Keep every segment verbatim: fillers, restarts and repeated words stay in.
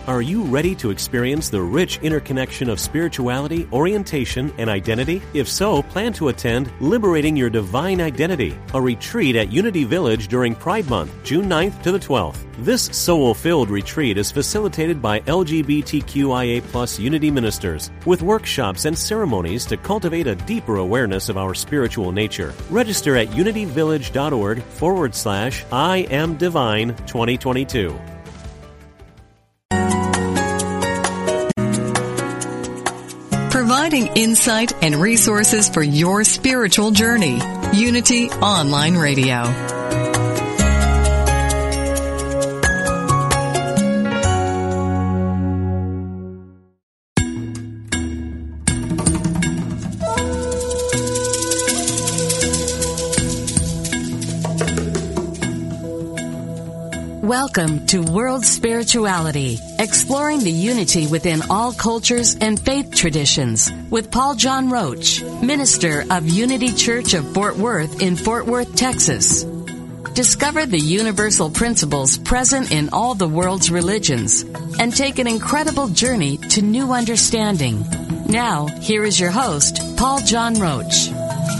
Are you ready to experience the rich interconnection of spirituality, orientation, and identity? If so, plan to attend Liberating Your Divine Identity, a retreat at Unity Village during Pride Month, June ninth to the twelfth. This soul-filled retreat is facilitated by L G B T Q I A plus Unity ministers, with workshops and ceremonies to cultivate a deeper awareness of our spiritual nature. Register at unityvillage.org forward slash I am Divine twenty twenty-two. Providing insight and resources for your spiritual journey. Unity Online Radio. Welcome to World Spirituality, exploring the unity within all cultures and faith traditions, with Paul John Roach, minister of Unity Church of Fort Worth in Fort Worth, Texas. Discover the universal principles present in all the world's religions and take an incredible journey to new understanding. Now, here is your host, Paul John Roach.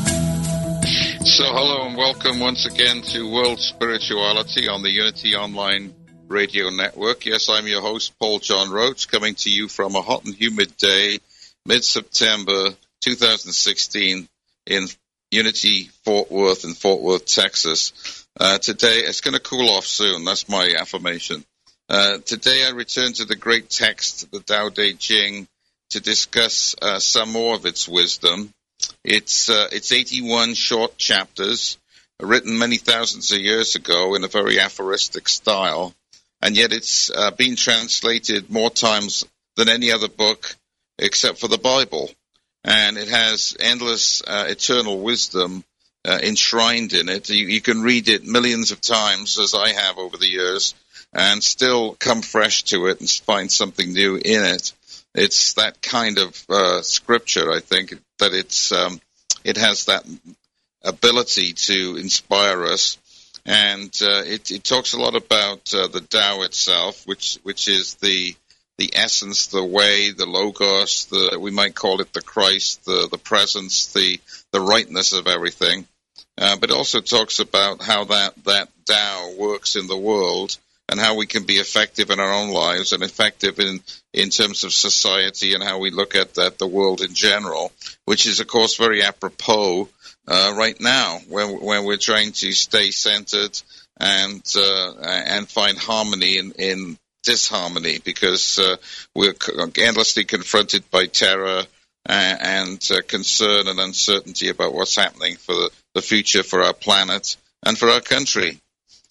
So hello and welcome once again to World Spirituality on the Unity Online Radio Network. Yes, I'm your host, Paul John Roach, coming to you from a hot and humid day, mid-September two thousand sixteen in Unity Fort Worth in Fort Worth, Texas. Uh, today, it's going to cool off soon. That's my affirmation. Uh, today, I return to the great text, the Tao Te Ching, to discuss uh, some more of its wisdom. It's uh, it's eighty-one short chapters, written many thousands of years ago in a very aphoristic style, and yet it's uh, been translated more times than any other book except for the Bible. And it has endless uh, eternal wisdom uh, enshrined in it. You, you can read it millions of times, as I have over the years, and still come fresh to it and find something new in it. It's that kind of uh, scripture, I think, that it's um, it has that ability to inspire us, and uh, it, it talks a lot about uh, the Tao itself, which which is the the essence, the way, the logos, the we might call it the Christ, the the presence, the the rightness of everything. Uh, but it also talks about how that that Tao works in the world, and how we can be effective in our own lives and effective in, in terms of society and how we look at, at the world in general, which is, of course, very apropos uh, right now when, when we're trying to stay centered and uh, and find harmony in, in disharmony, because uh, we're endlessly confronted by terror and, and uh, concern and uncertainty about what's happening for the, the future for our planet and for our country.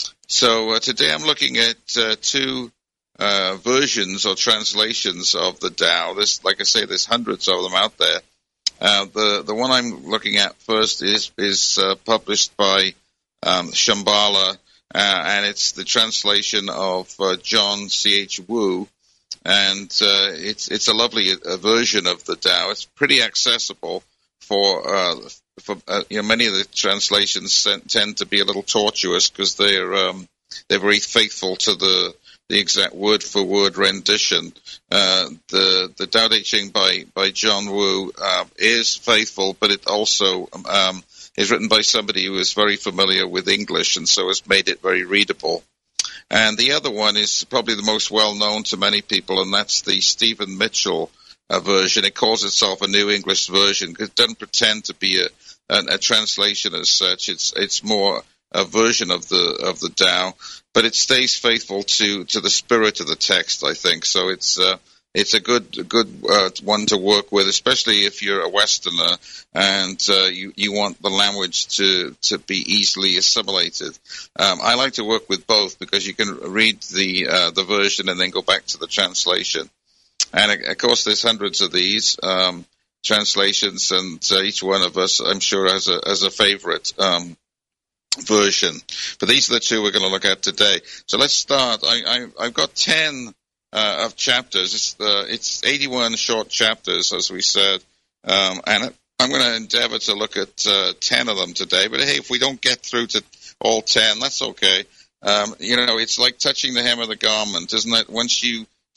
So uh, today I'm looking at uh, two uh, versions or translations of the Tao. There's, like I say, there's hundreds of them out there. Uh, the the one I'm looking at first is is uh, published by um, Shambhala, uh, and it's the translation of uh, John C H Wu, and uh, it's it's a lovely uh, version of the Tao. It's pretty accessible for. Uh, For, uh, you know, many of the translations tend to be a little tortuous because they're um, they're very faithful to the the exact word for word rendition. Uh, the the Tao Te Ching by by John Wu uh, is faithful, but it also um, is written by somebody who is very familiar with English and so has made it very readable. And the other one is probably the most well known to many people, and that's the Stephen Mitchell uh, version. It calls itself a New English Version because it doesn't pretend to be a A, a translation as such. It's it's more a version of the of the Tao, but it stays faithful to, to the spirit of the text, I think. So it's uh, it's a good good uh, one to work with, especially if you're a Westerner and uh, you you want the language to to be easily assimilated. Um, I like to work with both because you can read the uh, the version and then go back to the translation. And of course, there's hundreds of these. Um, translations, and uh, each one of us, I'm sure, has a has a favorite um, version. But these are the two we're going to look at today. So let's start. I, I, I've got ten uh, of chapters. It's, uh, it's eighty-one short chapters, as we said, um, and I'm going to endeavor to look at uh, ten of them today. But hey, if we don't get through to all ten, that's okay. Um, you know, it's like touching the hem of the garment, isn't it? Once you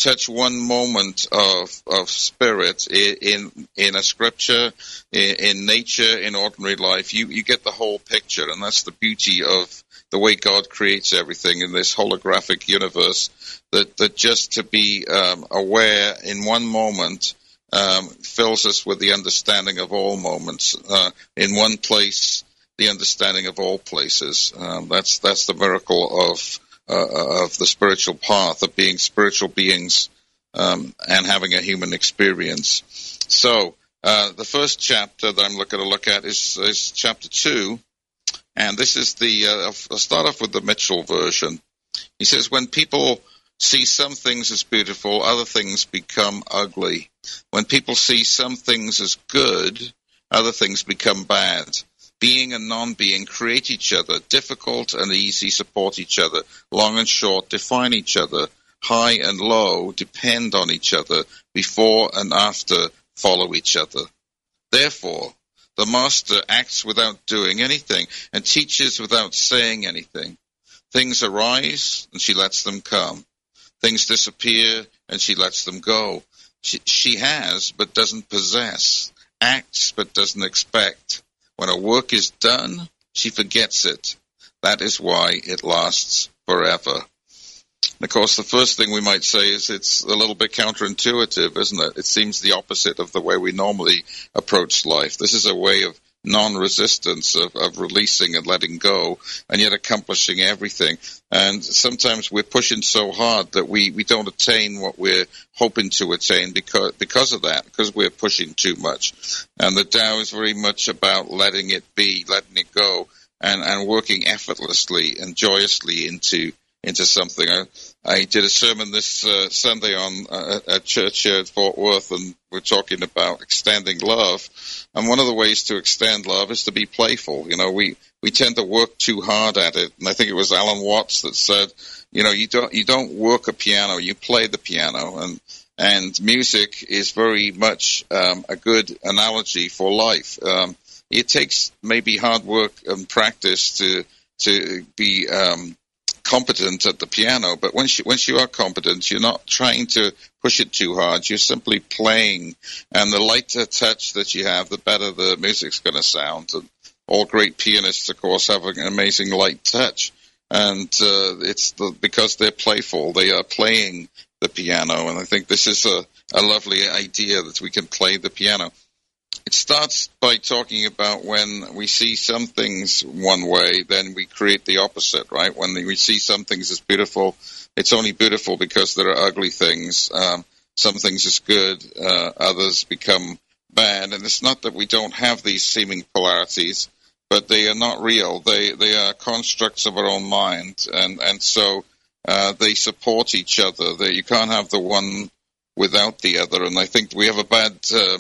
touch one moment of of spirit in in, in a scripture, in, in nature, in ordinary life, you, you get the whole picture, and that's the beauty of the way God creates everything in this holographic universe, that, that just to be um, aware in one moment um, fills us with the understanding of all moments. Uh, in one place, the understanding of all places. Um, that's that's the miracle of uh, of the spiritual path, of being spiritual beings um, and having a human experience. So uh, the first chapter that I'm looking to look at is, is chapter two. And this is the, uh, I'll start off with the Mitchell version. He says, when people see some things as beautiful, other things become ugly. When people see some things as good, other things become bad. Being and non-being create each other. Difficult and easy support each other. Long and short define each other. High and low depend on each other. Before and after follow each other. Therefore, the master acts without doing anything and teaches without saying anything. Things arise and she lets them come. Things disappear and she lets them go. She, she has but doesn't possess, acts but doesn't expect. When her work is done, she forgets it. That is why it lasts forever. And of course, the first thing we might say is it's a little bit counterintuitive, isn't it? It seems the opposite of the way we normally approach life. This is a way of non-resistance, of, of releasing and letting go, and yet accomplishing everything. And sometimes we're pushing so hard that we, we don't attain what we're hoping to attain because because of that, because we're pushing too much. And the Tao is very much about letting it be, letting it go, and, and working effortlessly and joyously into into something. I, I did a sermon this uh, Sunday on uh, at church here at Fort Worth, and we're talking about extending love. And one of the ways to extend love is to be playful. You know, we, we tend to work too hard at it. And I think it was Alan Watts that said, you know, you don't you don't work a piano, you play the piano. And and music is very much um, a good analogy for life. Um, it takes maybe hard work and practice to to be um, competent at the piano, but once you, once you are competent, you're not trying to push it too hard. You're simply playing, and the lighter touch that you have, the better the music's going to sound. And all great pianists, of course, have an amazing light touch, and uh, it's the, because they're playful. They are playing the piano, and I think this is a, a lovely idea that we can play the piano. It starts by talking about when we see some things one way, then we create the opposite, right? When we see some things as beautiful, it's only beautiful because there are ugly things. Um, some things as good, uh, others become bad. And it's not that we don't have these seeming polarities, but they are not real. They they are constructs of our own mind, and and so uh, they support each other. They, you can't have the one without the other. And I think we have a bad Uh,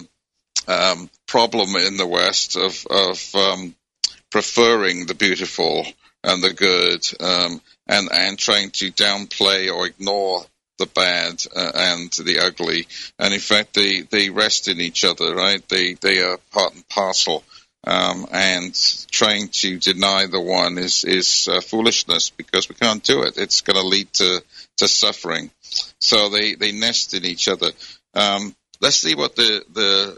Um, problem in the West of, of um, preferring the beautiful and the good, um, and, and trying to downplay or ignore the bad uh, and the ugly. And in fact, they, they rest in each other, right? They they are part and parcel. Um, and trying to deny the one is, is uh, foolishness, because we can't do it. It's going to lead to, to suffering. So they, they nest in each other. Um, let's see what the, the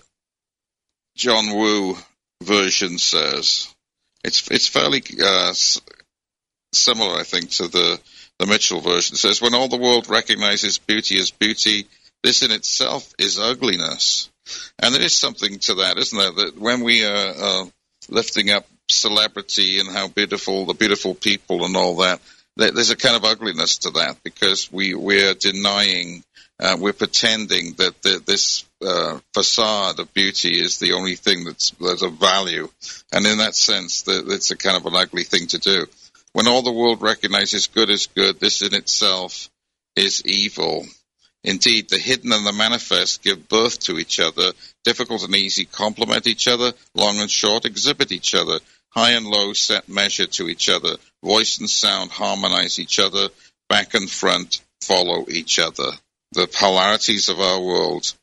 John Woo version says. It's it's fairly uh, similar, I think, to the, the Mitchell version. It says, when all the world recognizes beauty as beauty, this in itself is ugliness. And there is something to that, isn't there? That when we are uh, lifting up celebrity and how beautiful, the beautiful people and all that, there's a kind of ugliness to that, because we, we're denying, uh, we're pretending that the, this uh, facade of beauty is the only thing that's, that's of value. And in that sense, that it's a kind of an ugly thing to do. When all the world recognizes good as good, this in itself is evil. Indeed, the hidden and the manifest give birth to each other. Difficult and easy complement each other. Long and short exhibit each other. High and low set measure to each other. Voice and sound harmonize each other. Back and front follow each other. The polarities of our world.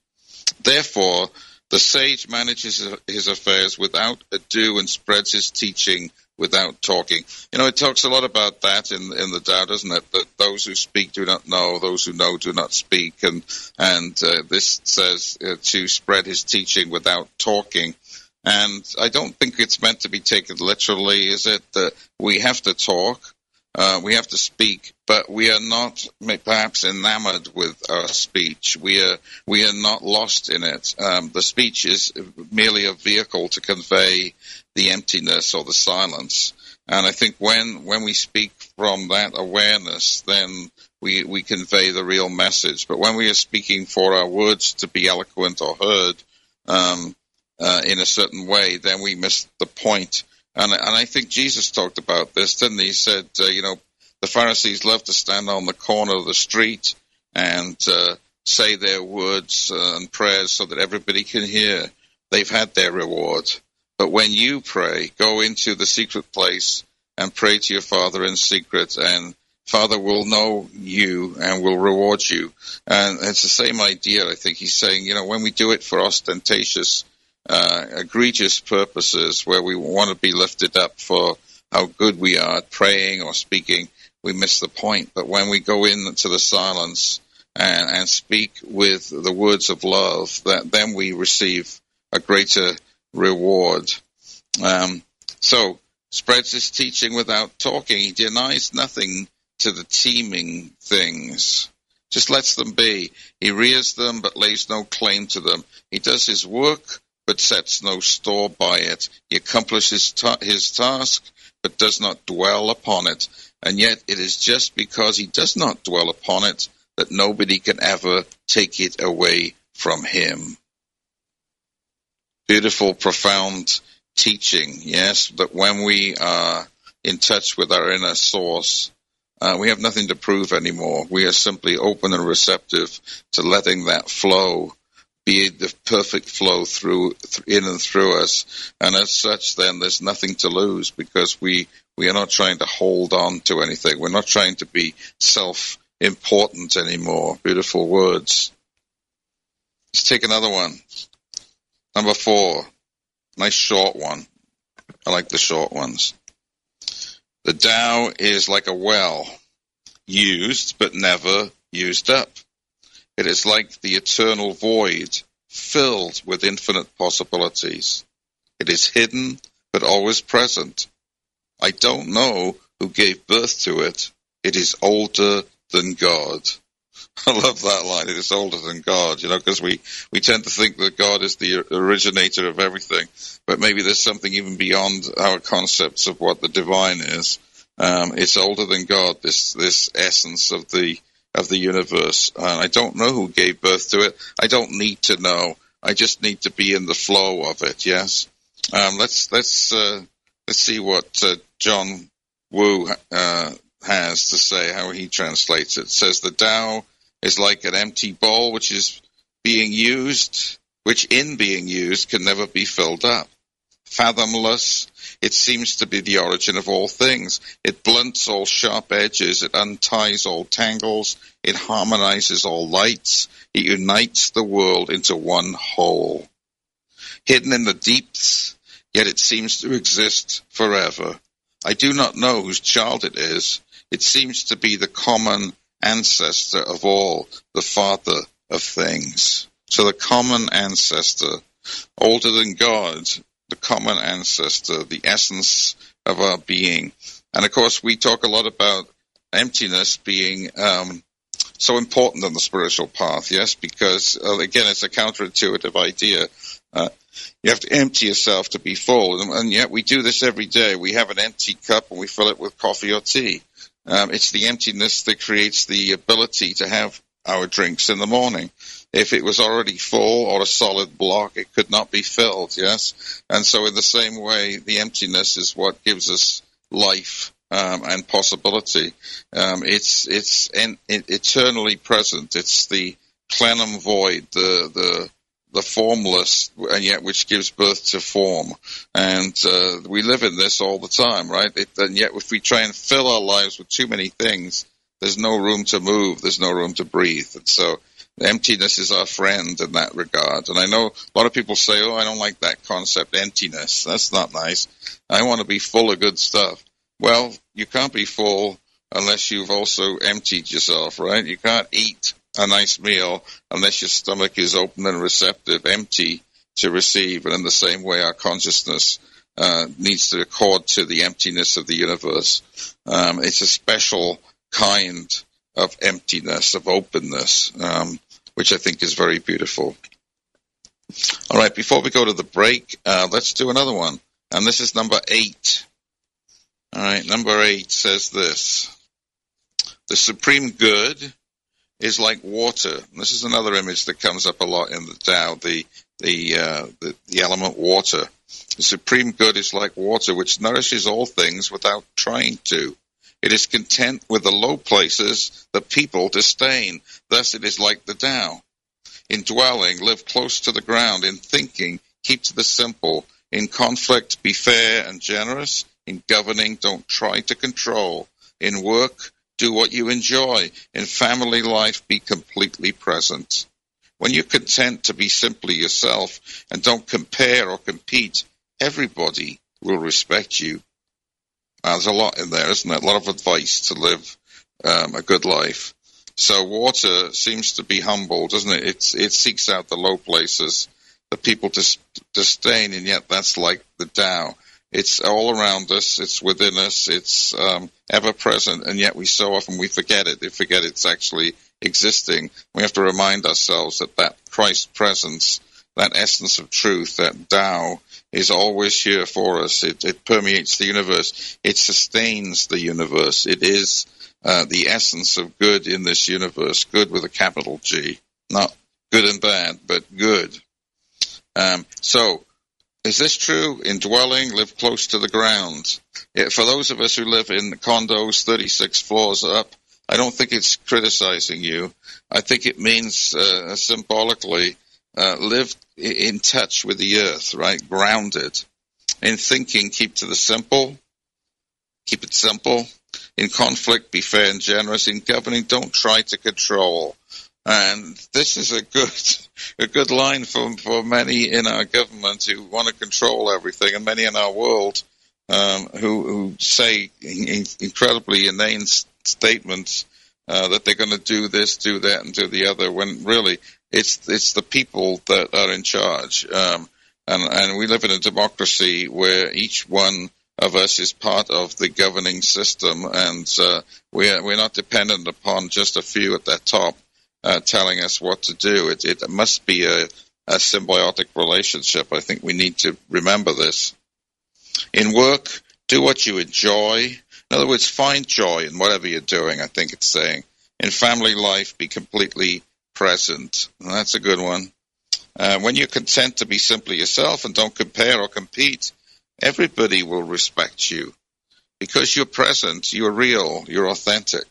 Therefore, the sage manages his affairs without ado and spreads his teaching without talking. You know, it talks a lot about that in in the Tao, doesn't it? That those who speak do not know, those who know do not speak. And and uh, this says uh, to spread his teaching without talking. And I don't think it's meant to be taken literally, is it? That we have to talk, uh, we have to speak, but we are not perhaps enamored with our speech. We are we are not lost in it. Um, the speech is merely a vehicle to convey the emptiness or the silence. And I think when when we speak from that awareness, then we we convey the real message. But when we are speaking for our words to be eloquent or heard, um, Uh, in a certain way, then we miss the point. And, and I think Jesus talked about this, didn't he? He said, uh, you know, the Pharisees love to stand on the corner of the street and uh, say their words uh, and prayers so that everybody can hear. They've had their reward. But when you pray, go into the secret place and pray to your Father in secret, and Father will know you and will reward you. And it's the same idea, I think. He's saying, you know, when we do it for ostentatious Uh, egregious purposes, where we want to be lifted up for how good we are at praying or speaking, we miss the point. But when we go into the silence and, and speak with the words of love, that then we receive a greater reward. Um, so, spreads his teaching without talking. He denies nothing to the teeming things. Just lets them be. He rears them, but lays no claim to them. He does his work, but sets no store by it. He accomplishes ta- his task, but does not dwell upon it. And yet it is just because he does not dwell upon it that nobody can ever take it away from him. Beautiful, profound teaching, yes, that when we are in touch with our inner source, uh, we have nothing to prove anymore. We are simply open and receptive to letting that flow be the perfect flow through, in and through us. And as such, then, there's nothing to lose, because we, we are not trying to hold on to anything. We're not trying to be self-important anymore. Beautiful words. Let's take another one. Number four. Nice short one. I like the short ones. The Tao is like a well, used but never used up. It is like the eternal void, filled with infinite possibilities. It is hidden, but always present. I don't know who gave birth to it. It is older than God. I love that line. It is older than God, you know, because we, we tend to think that God is the originator of everything, but maybe there's something even beyond our concepts of what the divine is. Um, it's older than God, this, this essence of the of the universe. Uh, I don't know who gave birth to it. I don't need to know. I just need to be in the flow of it. Yes. Um, let's let's uh, let's see what uh, John Wu uh, has to say. How he translates it. It says the Tao is like an empty bowl which is being used, which in being used can never be filled up. Fathomless, it seems to be the origin of all things. It blunts all sharp edges, it unties all tangles, it harmonizes all lights, it unites the world into one whole. Hidden in the deeps, yet it seems to exist forever. I do not know whose child it is. It seems to be the common ancestor of all, the father of things. So the common ancestor, older than God, the common ancestor, the essence of our being. And of course, we talk a lot about emptiness being um, so important on the spiritual path, yes, because, uh, again, it's a counterintuitive idea. Uh, you have to empty yourself to be full, and, and yet we do this every day. We have an empty cup and we fill it with coffee or tea. Um, it's the emptiness that creates the ability to have our drinks in the morning. If it was already full or a solid block, it could not be filled, yes? And so in the same way, the emptiness is what gives us life um, and possibility. Um, it's it's en- it, eternally present. It's the plenum void, the the the formless, and yet which gives birth to form. And uh, we live in this all the time, right? It, and yet if we try and fill our lives with too many things, there's no room to move, there's no room to breathe. And so emptiness is our friend in that regard. And I know a lot of people say, oh, I don't like that concept, emptiness. That's not nice. I want to be full of good stuff. Well, you can't be full unless you've also emptied yourself, right? You can't eat a nice meal unless your stomach is open and receptive, empty to receive. And in the same way, our consciousness uh, needs to accord to the emptiness of the universe. Um, it's a special kind of emptiness, of openness, um, which I think is very beautiful. All right, before we go to the break, uh, let's do another one. And this is number eight. All right, number eight says this. The supreme good is like water. And this is another image that comes up a lot in the Tao, the the, uh, the the element water. The supreme good is like water, which nourishes all things without trying to. It is content with the low places that people disdain. Thus it is like the Tao. In dwelling, live close to the ground. In thinking, keep to the simple. In conflict, be fair and generous. In governing, don't try to control. In work, do what you enjoy. In family life, be completely present. When you're content to be simply yourself and don't compare or compete, everybody will respect you. Uh, there's a lot in there, isn't there? A lot of advice to live um, a good life. So water seems to be humble, doesn't it? It's, it seeks out the low places that people dis- disdain, and yet that's like the Tao. It's all around us. It's within us. It's um, ever present, and yet we so often we forget it. We forget it's actually existing. We have to remind ourselves that that Christ presence, that essence of truth, that Tao, is always here for us. It, it permeates the universe. It sustains the universe. It is uh, the essence of good in this universe. Good with a capital G, not good and bad, but good. Um, so. Is this true? In dwelling, live close to the ground. Yeah, for those of us who live in condos thirty-six floors up, I don't think it's criticizing you. I think it means uh, symbolically uh, live in touch with the earth, right? Grounded. In thinking, keep to the simple. Keep it simple. In conflict, be fair and generous. In governing, don't try to control. And this is a good a good line for for many in our government who want to control everything, and many in our world um, who, who say in, incredibly inane statements uh, that they're going to do this, do that, and do the other, when really it's it's the people that are in charge. Um, and, and we live in a democracy where each one of us is part of the governing system, and uh, we're, we're not dependent upon just a few at the top. Uh, telling us what to do. It, it must be a, a symbiotic relationship. I think we need to remember this. In work, do what you enjoy. In other words, find joy in whatever you're doing, I think it's saying. In family life, be completely present. And that's a good one. Uh, when you're content to be simply yourself and don't compare or compete, everybody will respect you. Because you're present, you're real, you're authentic.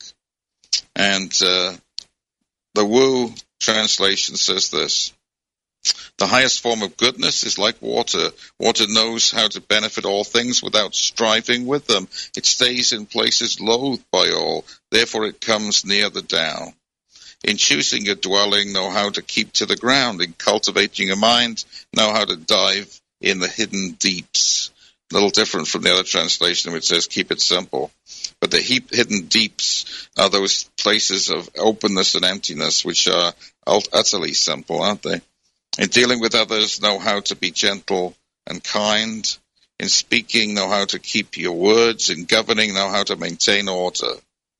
And uh the Wu translation says this. The highest form of goodness is like water. Water knows how to benefit all things without striving with them. It stays in places loathed by all. Therefore it comes near the Tao. In choosing your dwelling, know how to keep to the ground. In cultivating your mind, know how to dive in the hidden deeps. A little different from the other translation which says keep it simple. But the hidden deeps are those places of openness and emptiness which are utterly simple, aren't they? In dealing with others, know how to be gentle and kind. In speaking, know how to keep your words. In governing, know how to maintain order.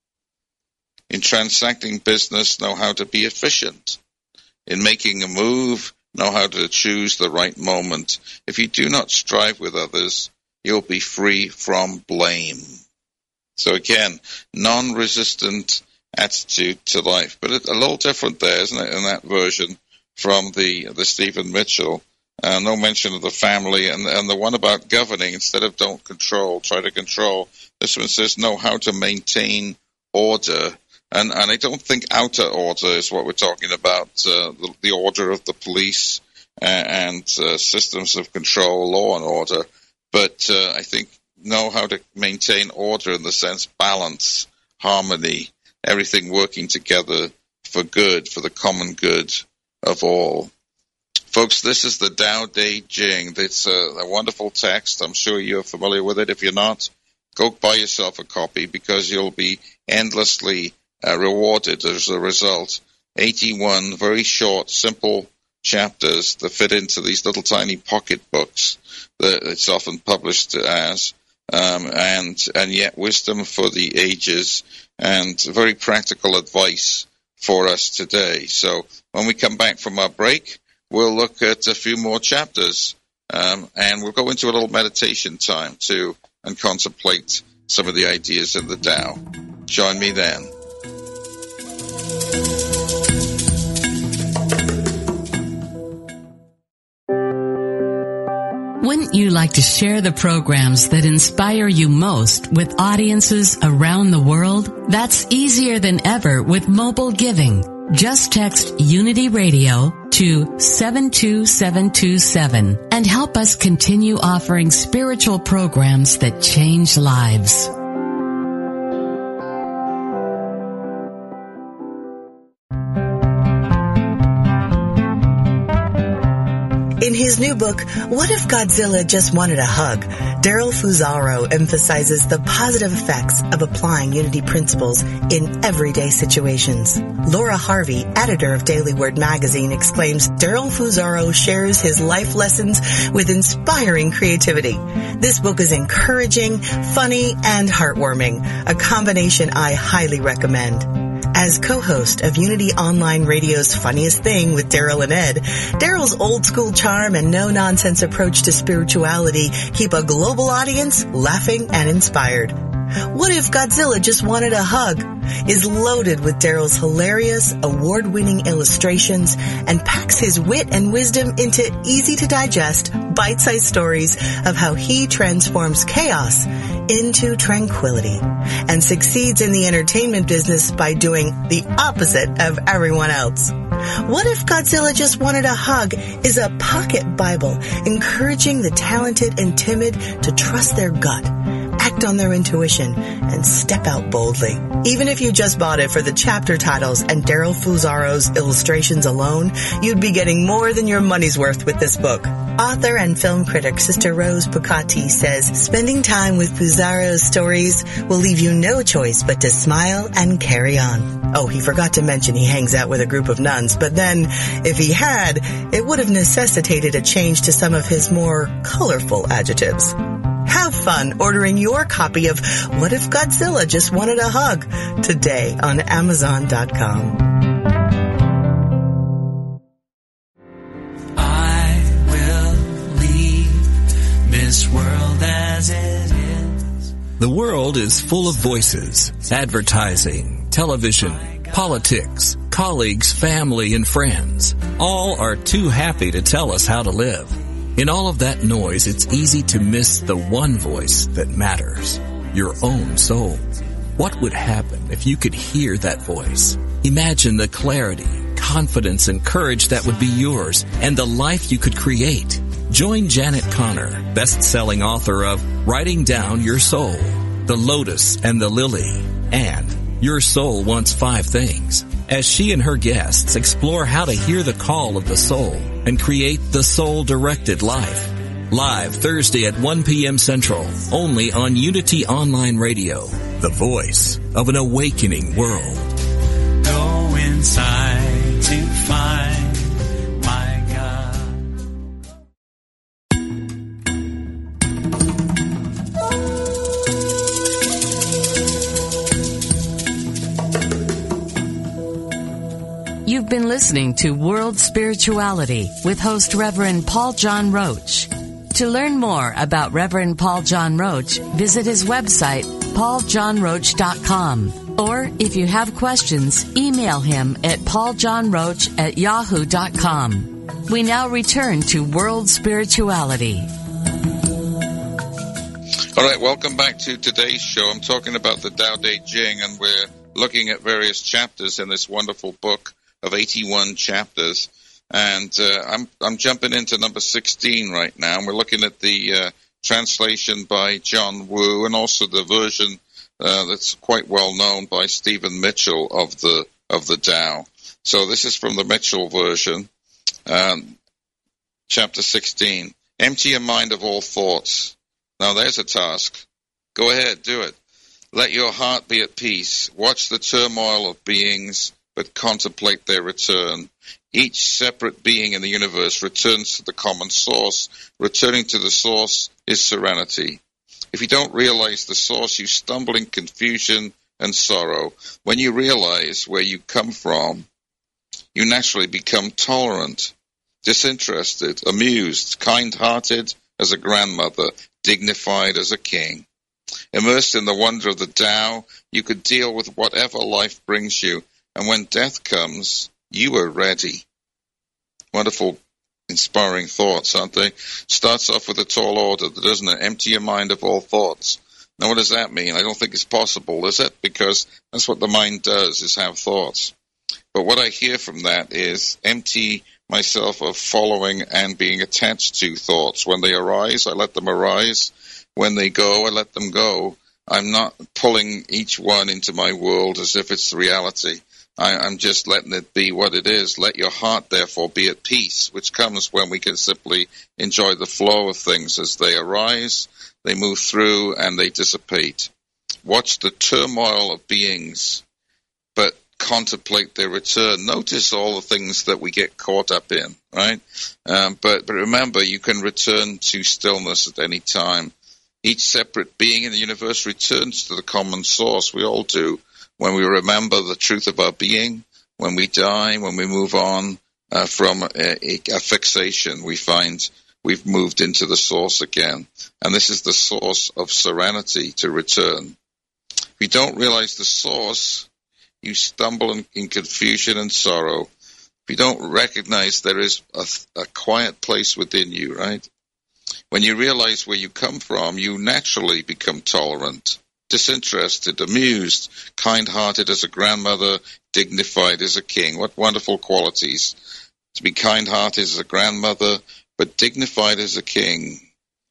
In transacting business, know how to be efficient. In making a move, know how to choose the right moment. If you do not strive with others, you'll be free from blame. So again, non-resistant attitude to life. But a little different there, isn't it, in that version from the the Stephen Mitchell. Uh, no mention of the family. And, and the one about governing, instead of don't control, try to control. This one says know how to maintain order. And, and I don't think outer order is what we're talking about, uh, the, the order of the police and, and uh, systems of control, law and order. But uh, I think know how to maintain order in the sense balance, harmony, everything working together for good, for the common good of all. Folks, this is the Tao Te Ching. It's a, a wonderful text. I'm sure you're familiar with it. If you're not, go buy yourself a copy because you'll be endlessly uh, rewarded as a result. eighty-one very short, simple chapters that fit into these little tiny pocket books that it's often published as, um, and and yet wisdom for the ages and very practical advice for us today. So when we come back from our break, we'll look at a few more chapters, um, and we'll go into a little meditation time too and contemplate some of the ideas in the Tao. Join me then. Wouldn't you like to share the programs that inspire you most with audiences around the world? That's easier than ever with mobile giving. Just text Unity Radio to seven two seven two seven and help us continue offering spiritual programs that change lives. In his new book, What If Godzilla Just Wanted a Hug?, Daryl Fusaro emphasizes the positive effects of applying Unity principles in everyday situations. Laura Harvey, editor of Daily Word magazine, exclaims Daryl Fusaro shares his life lessons with inspiring creativity. This book is encouraging, funny, and heartwarming, a combination I highly recommend. As co-host of Unity Online Radio's Funniest Thing with Daryl and Ed, Daryl's old-school charm and no-nonsense approach to spirituality keep a global audience laughing and inspired. What If Godzilla Just Wanted a Hug? Is loaded with Daryl's hilarious, award-winning illustrations and packs his wit and wisdom into easy-to-digest, bite-sized stories of how he transforms chaos into tranquility and succeeds in the entertainment business by doing the opposite of everyone else. What If Godzilla Just Wanted a Hug? Is a pocket Bible encouraging the talented and timid to trust their gut, act on their intuition, and step out boldly. Even if you just bought it for the chapter titles and Daryl Fusaro's illustrations alone, you'd be getting more than your money's worth with this book. Author and film critic Sister Rose Pucati says, spending time with Fusaro's stories will leave you no choice but to smile and carry on. Oh, he forgot to mention he hangs out with a group of nuns, but then, if he had, it would have necessitated a change to some of his more colorful adjectives. Have fun ordering your copy of What If Godzilla Just Wanted a Hug? Today on Amazon dot com. I will leave this world as it is. The world is full of voices, advertising, television, politics, colleagues, family, and friends. All are too happy to tell us how to live. In all of that noise, it's easy to miss the one voice that matters, your own soul. What would happen if you could hear that voice? Imagine the clarity, confidence, and courage that would be yours and the life you could create. Join Janet Connor, best-selling author of Writing Down Your Soul, The Lotus and the Lily, and Your Soul Wants Five Things, as she and her guests explore how to hear the call of the soul and create the soul-directed life. Live Thursday at one p.m. Central, only on Unity Online Radio, the voice of an awakening world. Go inside to find my God. You've been listening to World Spirituality with host Reverend Paul John Roach. To learn more about Reverend Paul John Roach, visit his website, paul john roach dot com. Or if you have questions, email him at paul john roach at yahoo dot com. We now return to World Spirituality. All right, welcome back to today's show. I'm talking about the Tao Te Ching, and we're looking at various chapters in this wonderful book of eighty-one chapters, and uh, I'm I'm jumping into number sixteen right now, and we're looking at the uh, translation by John Wu, and also the version uh, that's quite well known by Stephen Mitchell of the of the Tao. So this is from the Mitchell version, um, chapter sixteen. Empty your mind of all thoughts. Now there's a task. Go ahead, do it. Let your heart be at peace. Watch the turmoil of beings, but contemplate their return. Each separate being in the universe returns to the common source. Returning to the source is serenity. If you don't realize the source, you stumble in confusion and sorrow. When you realize where you come from, you naturally become tolerant, disinterested, amused, kind-hearted as a grandmother, dignified as a king. Immersed in the wonder of the Tao, you could deal with whatever life brings you, and when death comes, you are ready. Wonderful, inspiring thoughts, aren't they? Starts off with a tall order, doesn't it? Empty your mind of all thoughts. Now, what does that mean? I don't think it's possible, is it? Because that's what the mind does, is have thoughts. But what I hear from that is empty myself of following and being attached to thoughts. When they arise, I let them arise. When they go, I let them go. I'm not pulling each one into my world as if it's reality. I, I'm just letting it be what it is. Let your heart, therefore, be at peace, which comes when we can simply enjoy the flow of things as they arise, they move through, and they dissipate. Watch the turmoil of beings, but contemplate their return. Notice all the things that we get caught up in, right? Um, but, but remember, you can return to stillness at any time. Each separate being in the universe returns to the common source. We all do. When we remember the truth of our being, when we die, when we move on uh, from a, a, a fixation, we find we've moved into the source again. And this is the source of serenity to return. If you don't realize the source, you stumble in, in confusion and sorrow. If you don't recognize there is a, a quiet place within you, right? When you realize where you come from, you naturally become tolerant, disinterested, amused, kind-hearted as a grandmother, dignified as a king. What wonderful qualities. To be kind-hearted as a grandmother, but dignified as a king.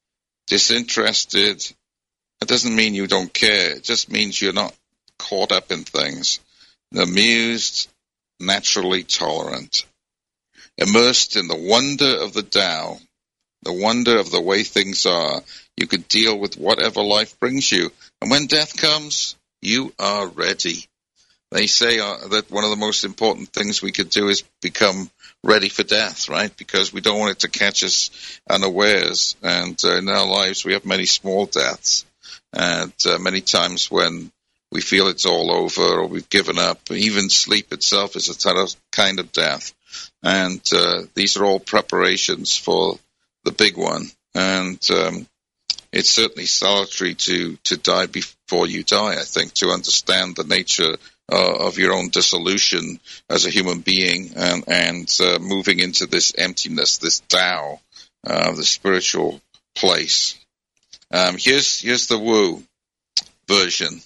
Disinterested, that doesn't mean you don't care. It just means you're not caught up in things. Amused, naturally tolerant. Immersed in the wonder of the Tao, the wonder of the way things are. You could deal with whatever life brings you. And when death comes, you are ready. They say uh, that one of the most important things we could do is become ready for death, right? Because we don't want it to catch us unawares. And uh, in our lives, we have many small deaths. And uh, many times when we feel it's all over or we've given up, even sleep itself is a kind of death. And uh, these are all preparations for the big one. And um, it's certainly salutary to, to die before you die, I think, to understand the nature uh, of your own dissolution as a human being and, and uh, moving into this emptiness, this Tao, uh, the spiritual place. Um, here's, here's the Wu version.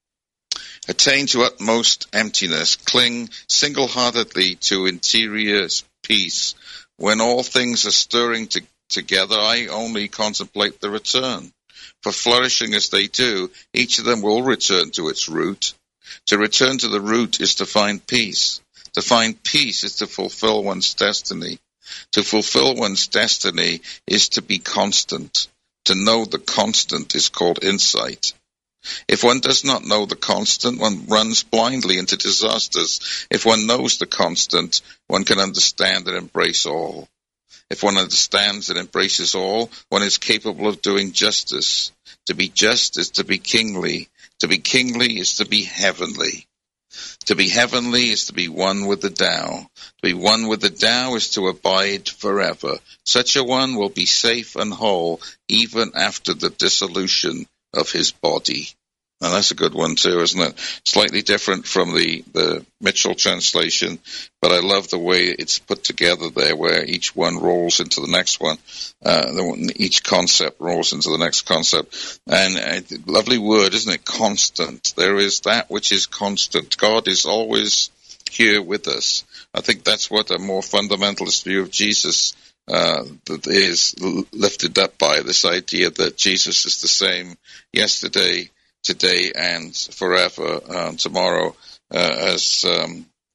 Attain to utmost emptiness. Cling single-heartedly to interior peace. When all things are stirring to together, I only contemplate the return. For flourishing as they do, each of them will return to its root. To return to the root is to find peace. To find peace is to fulfill one's destiny. To fulfill one's destiny is to be constant. To know the constant is called insight. If one does not know the constant, one runs blindly into disasters. If one knows the constant, one can understand and embrace all. If one understands and embraces all, one is capable of doing justice. To be just is to be kingly. To be kingly is to be heavenly. To be heavenly is to be one with the Tao. To be one with the Tao is to abide forever. Such a one will be safe and whole even after the dissolution of his body. And that's a good one too, isn't it? Slightly different from the, the Mitchell translation, but I love the way it's put together there, where each one rolls into the next one. Uh, each concept rolls into the next concept. And a lovely word, isn't it? Constant. There is that which is constant. God is always here with us. I think that's what a more fundamentalist view of Jesus uh, that is lifted up by, this idea that Jesus is the same yesterday, today, and forever, um, tomorrow, uh, as um,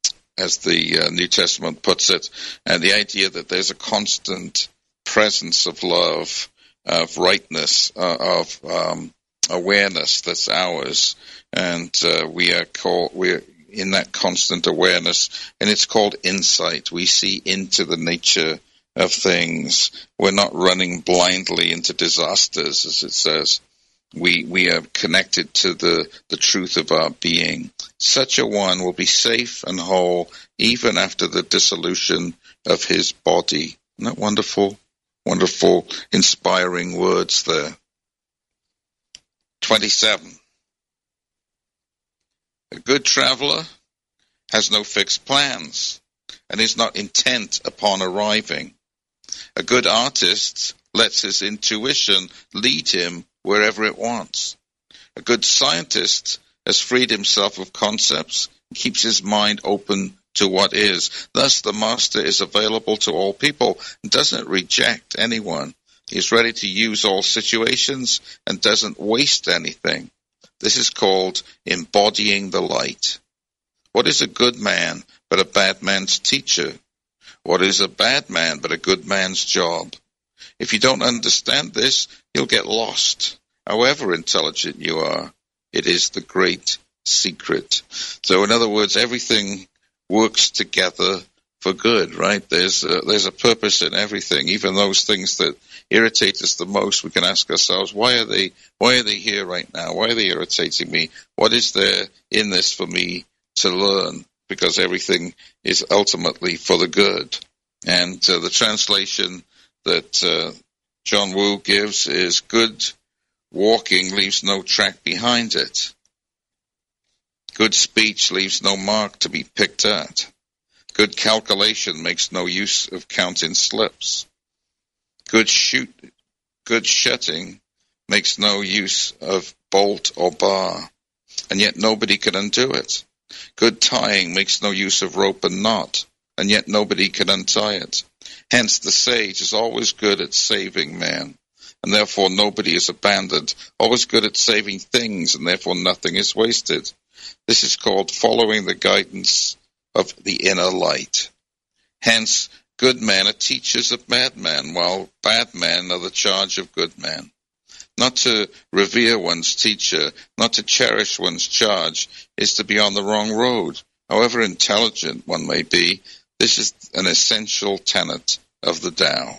as the uh, New Testament puts it, and the idea that there's a constant presence of love, of rightness, uh, of um, awareness that's ours, and uh, we are called we're in that constant awareness, and it's called insight. We see into the nature of things. We're not running blindly into disasters, as it says. We we are connected to the, the truth of our being. Such a one will be safe and whole even after the dissolution of his body. Isn't that wonderful? Wonderful, inspiring words there. twenty-seven. A good traveler has no fixed plans and is not intent upon arriving. A good artist lets his intuition lead him wherever it wants. A good scientist has freed himself of concepts and keeps his mind open to what is. Thus, the master is available to all people and doesn't reject anyone. He is ready to use all situations and doesn't waste anything. This is called embodying the light. What is a good man but a bad man's teacher? What is a bad man but a good man's job? If you don't understand this, you'll get lost. However intelligent you are, it is the great secret. So in other words, everything works together for good, right? There's a, there's a purpose in everything. Even those things that irritate us the most, we can ask ourselves, why are they, why are they here right now? Why are they irritating me? What is there in this for me to learn? Because everything is ultimately for the good. And uh, the translation that uh, John Woo gives is, good walking leaves no track behind it. Good speech leaves no mark to be picked at. Good calculation makes no use of counting slips. Good shoot, good shutting makes no use of bolt or bar, and yet nobody can undo it. Good tying makes no use of rope and knot, and yet nobody can untie it. Hence the sage is always good at saving man, and therefore nobody is abandoned, always good at saving things, and therefore nothing is wasted. This is called following the guidance of the inner light. Hence, good men are teachers of bad men, while bad men are the charge of good men. Not to revere one's teacher, not to cherish one's charge, is to be on the wrong road. However intelligent one may be, this is an essential tenet of the Tao.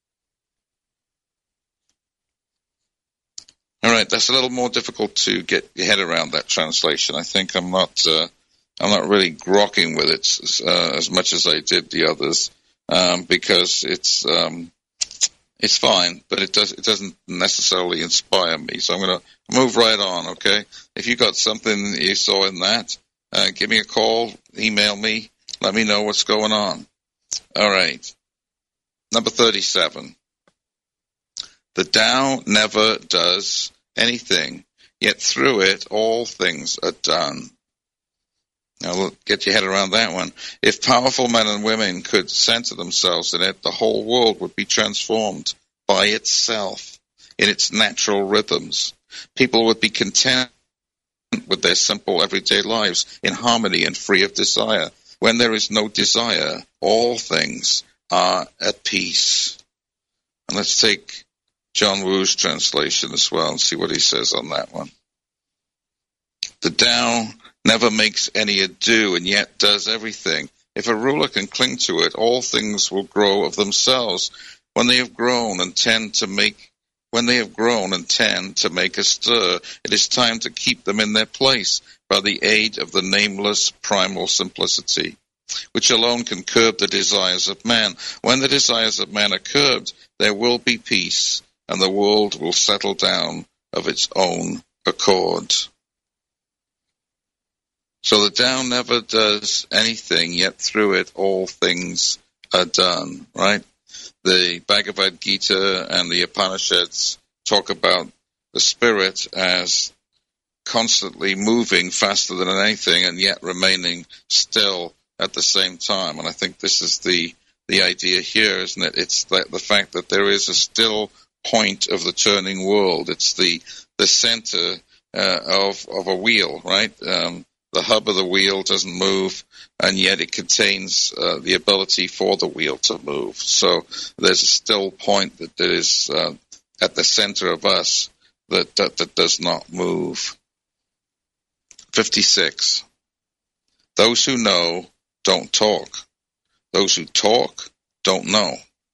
All right, that's a little more difficult to get your head around, that translation. I think I'm not, uh, I'm not really grokking with it uh, as much as I did the others, um, because it's, um, it's fine, but it does, it doesn't necessarily inspire me. So I'm going to move right on. Okay, if you got something that you saw in that, uh, give me a call, email me, let me know what's going on. All right, number thirty-seven. The Tao never does anything, yet through it all things are done. Now, get your head around that one. If powerful men and women could center themselves in it, the whole world would be transformed by itself, in its natural rhythms. People would be content with their simple everyday lives, in harmony and free of desire. When there is no desire, all things are at peace. And let's take John Woo's translation as well and see what he says on that one. The Tao never makes any ado and yet does everything. If a ruler can cling to it, all things will grow of themselves. When they have grown and tend to make, when they have grown and tend to make a stir, it is time to keep them in their place by the aid of the nameless primal simplicity, which alone can curb the desires of man. When the desires of man are curbed, there will be peace, and the world will settle down of its own accord. So the Tao never does anything, yet through it all things are done, right? The Bhagavad Gita and the Upanishads talk about the spirit as constantly moving faster than anything and yet remaining still at the same time. And I think this is the, the idea here, isn't it? It's the, the fact that there is a still point of the turning world. It's the, the center uh, of, of a wheel, right? Um, the hub of the wheel doesn't move, and yet it contains uh, the ability for the wheel to move. So there's a still point that there is uh, at the center of us that, that that does not move. fifty-six. Those who know don't talk. Those who talk don't know.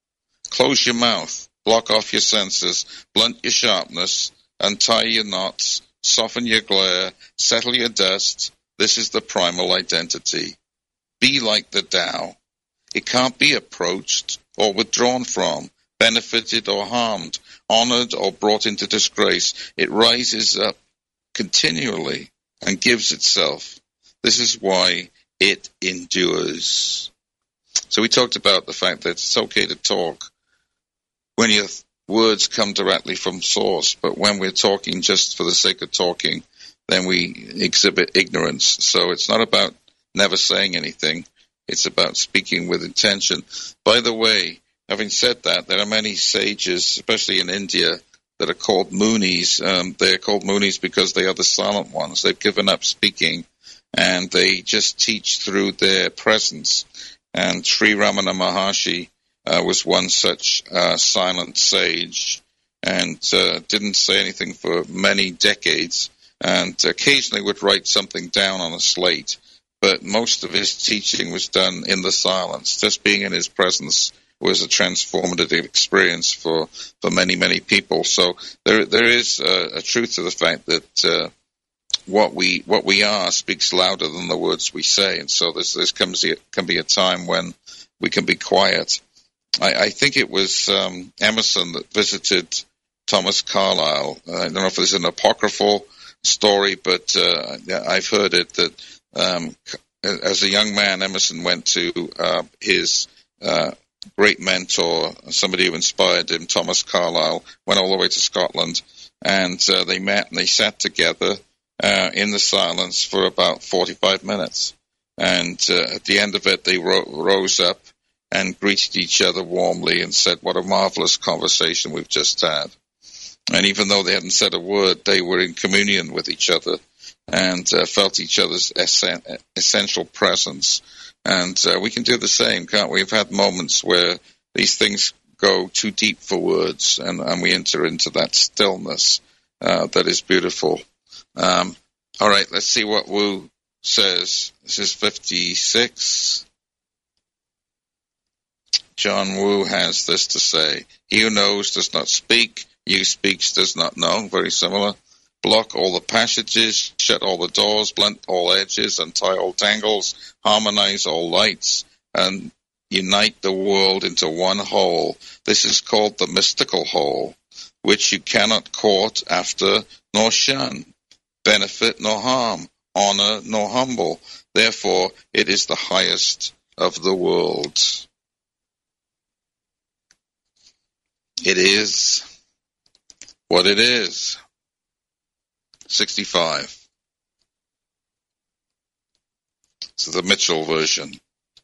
Close your mouth, block off your senses, blunt your sharpness, untie your knots, soften your glare, settle your dust. This is the primal identity. Be like the Tao. It can't be approached or withdrawn from, benefited or harmed, honored or brought into disgrace. It rises up continually and gives itself. This is why it endures. So we talked about the fact that it's okay to talk when your words come directly from source, but when we're talking just for the sake of talking, then we exhibit ignorance. So it's not about never saying anything. It's about speaking with intention. By the way, having said that, there are many sages, especially in India, that are called Munis. Um, they're called Munis because they are the silent ones. They've given up speaking, and they just teach through their presence. And Sri Ramana Maharshi uh, was one such uh, silent sage, and uh, didn't say anything for many decades, and occasionally would write something down on a slate. But most of his teaching was done in the silence. Just being in his presence was a transformative experience for, for many, many people. So there there is a, a truth to the fact that uh, what we what we are speaks louder than the words we say. And so this this comes can be a time when we can be quiet. I, I think it was um, Emerson that visited Thomas Carlyle. I don't know if it's an apocryphal story, but uh, I've heard it that um, as a young man, Emerson went to uh, his uh, great mentor, somebody who inspired him, Thomas Carlyle, went all the way to Scotland, and uh, they met and they sat together uh, in the silence for about forty-five minutes. And uh, at the end of it, they ro- rose up and greeted each other warmly and said, "What a marvelous conversation we've just had." And even though they hadn't said a word, they were in communion with each other and uh, felt each other's essen- essential presence. And uh, we can do the same, can't we? We've had moments where these things go too deep for words, and, and we enter into that stillness uh, that is beautiful. Um, all right, let's see what Wu says. This is fifty-six. John Wu has this to say: "He who knows does not speak. He who speaks does not know." Very similar. "Block all the passages, shut all the doors, blunt all edges, untie all tangles, harmonize all lights, and unite the world into one whole. This is called the mystical whole, which you cannot court after nor shun, benefit nor harm, honor nor humble. Therefore, it is the highest of the worlds." It is what it is. sixty-five. So the Mitchell version.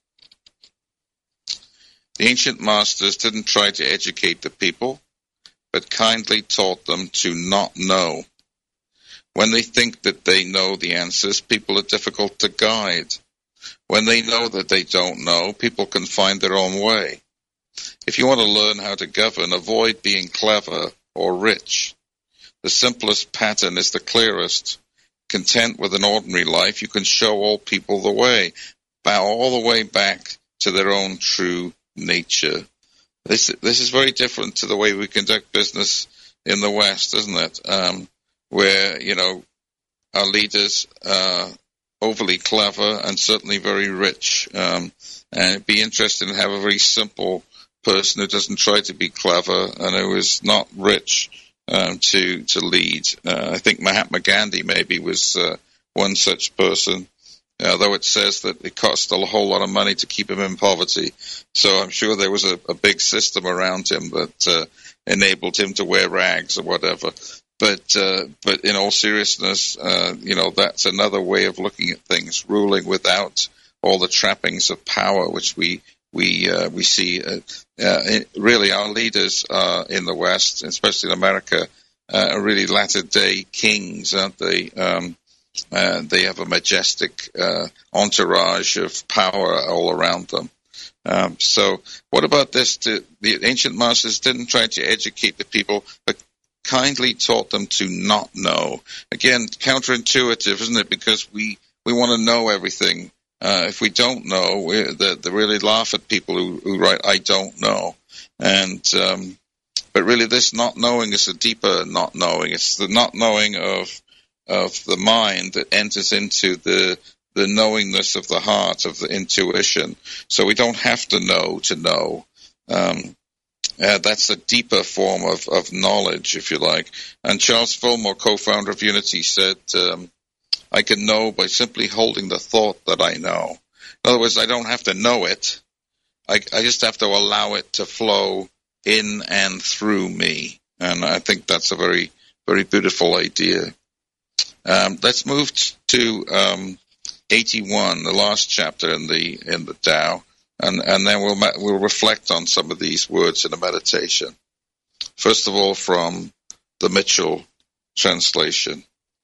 "The ancient masters didn't try to educate the people, but kindly taught them to not know. When they think that they know the answers, people are difficult to guide. When they know that they don't know, people can find their own way. If you want to learn how to govern, avoid being clever or rich. The simplest pattern is the clearest. Content with an ordinary life, you can show all people the way, bow all the way back to their own true nature." This this is very different to the way we conduct business in the West, isn't it? Um, where, you know, our leaders are overly clever and certainly very rich. Um, and it'd be interesting to have a very simple person who doesn't try to be clever and who is not rich um, to to lead. Uh, I think Mahatma Gandhi maybe was uh, one such person, uh, though it says that it cost a whole lot of money to keep him in poverty. So I'm sure there was a, a big system around him that uh, enabled him to wear rags or whatever. But uh, but in all seriousness, uh, you know, that's another way of looking at things, ruling without all the trappings of power, which we we uh, we see. Uh, uh, really, our leaders uh, in the West, especially in America, uh, are really latter-day kings, aren't they? Um, Uh, they have a majestic uh, entourage of power all around them. Um, so what about this? The, the ancient masters didn't try to educate the people, but kindly taught them to not know. Again, counterintuitive, isn't it? Because we, we want to know everything. Uh, if we don't know, we, they, they really laugh at people who, who write, I don't know. And um, but really this not knowing is a deeper not knowing. It's the not knowing of of the mind that enters into the the knowingness of the heart, of the intuition. So we don't have to know to know. Um, uh, that's a deeper form of, of knowledge, if you like. And Charles Fillmore, co-founder of Unity, said, um, I can know by simply holding the thought that I know. In other words, I don't have to know it. I, I just have to allow it to flow in and through me. And I think that's a very, very beautiful idea. Um, let's move to um, eighty-one, the last chapter in the in the Tao, and and then we'll we'll reflect on some of these words in a meditation. First of all, from the Mitchell translation.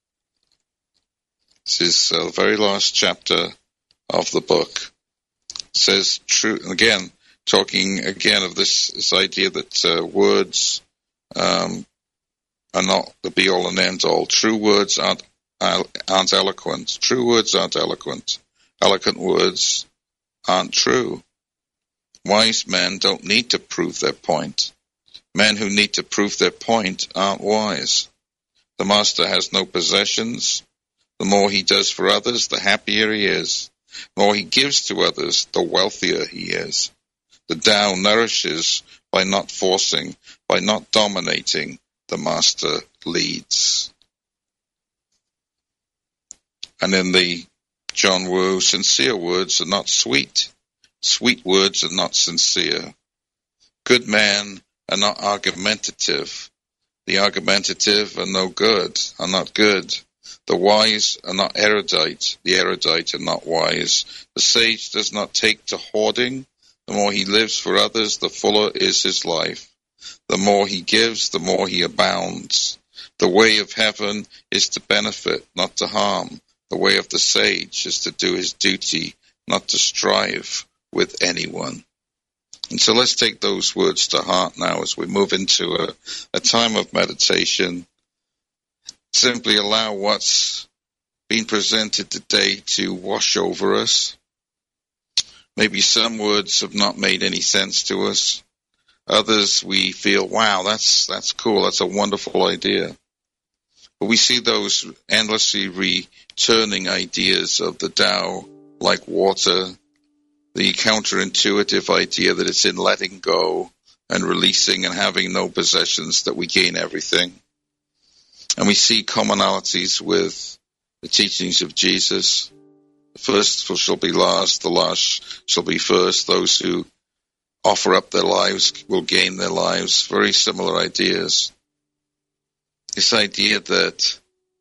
This is the very last chapter of the book. It says true, and again talking again of this this idea that uh, words um, are not the be all and end all. True words aren't. aren't eloquent. True words aren't eloquent. Eloquent words aren't true. Wise men don't need to prove their point. Men who need to prove their point aren't wise. The master has no possessions. The more he does for others, the happier he is. The more he gives to others, the wealthier he is. The Tao nourishes by not forcing, by not dominating. The master leads. And in the John Wu, sincere words are not sweet. Sweet words are not sincere. Good men are not argumentative. The argumentative are no good, are not good. The wise are not erudite. The erudite are not wise. The sage does not take to hoarding. The more he lives for others, the fuller is his life. The more he gives, the more he abounds. The way of heaven is to benefit, not to harm. The way of the sage is to do his duty, not to strive with anyone. And so let's take those words to heart now as we move into a, a time of meditation. Simply allow what's been presented today to wash over us. Maybe some words have not made any sense to us. Others we feel, wow, that's that's cool, that's a wonderful idea. But we see those endlessly returning ideas of the Tao like water, the counterintuitive idea that it's in letting go and releasing and having no possessions that we gain everything. And we see commonalities with the teachings of Jesus. The first shall be last, the last shall be first. Those who offer up their lives will gain their lives. Very similar ideas. This idea that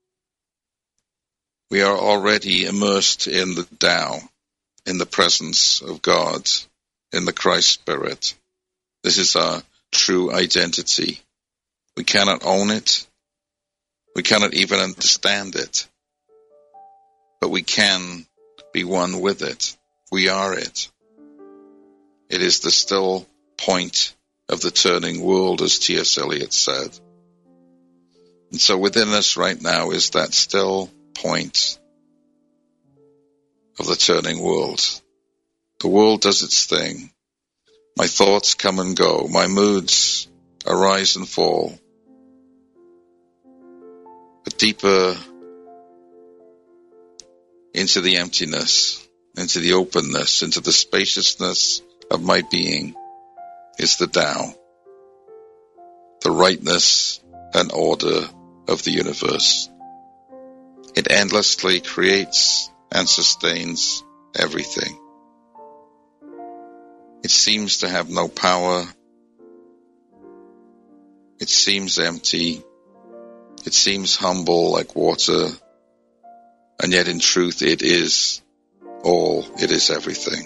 we are already immersed in the Tao, in the presence of God, in the Christ Spirit. This is our true identity. We cannot own it. We cannot even understand it. But we can be one with it. We are it. It is the still point of the turning world, as T S Eliot said. And so within us right now is that still point of the turning world. The world does its thing. My thoughts come and go. My moods arise and fall. But deeper into the emptiness, into the openness, into the spaciousness of my being is the Tao, the rightness and order of the universe. It endlessly creates and sustains everything. It seems to have no power. It seems empty. It seems humble like water. And yet in truth it is all, it is everything.